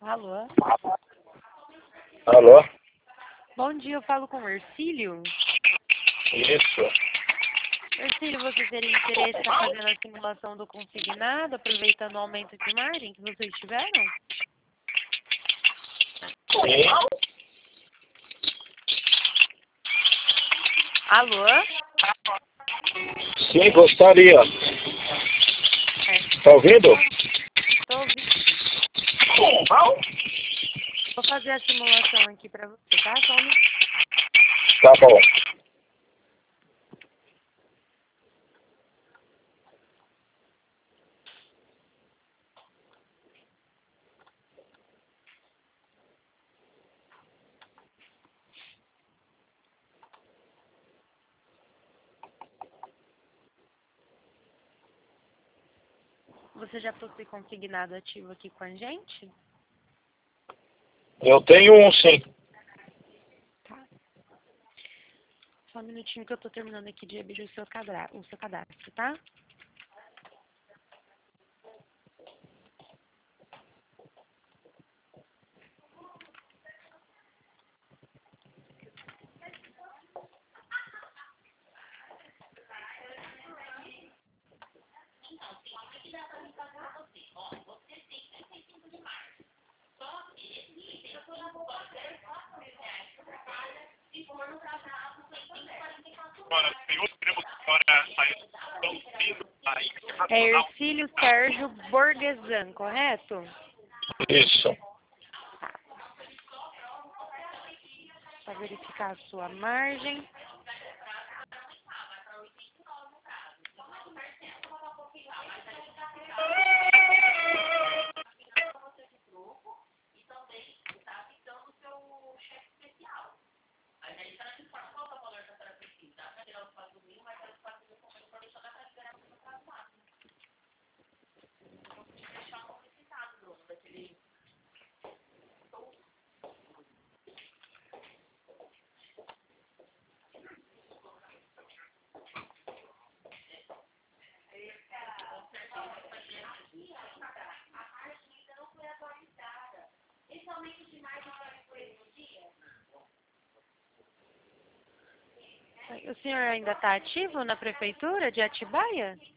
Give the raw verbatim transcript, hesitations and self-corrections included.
Alô? Alô? Bom dia, eu falo com o Ercílio. Isso. Ercílio, você teria interesse em estar fazendo a simulação do consignado, aproveitando o aumento de margem que vocês tiveram? Sim. Alô? Sim, gostaria. É. Tá ouvindo? Estou ouvindo. Vou fazer a simulação aqui para você, tá? Só um minuto. Tá bom. Você já possui consignado ativo aqui com a gente? Eu tenho um sim. Tá. Só um minutinho que eu tô terminando aqui de abrir o seu cadastro, o seu cadastro, tá? É Ercílio Sérgio Borgesan, correto? Isso. Para verificar a sua margem. O senhor ainda está ativo na prefeitura de Atibaia?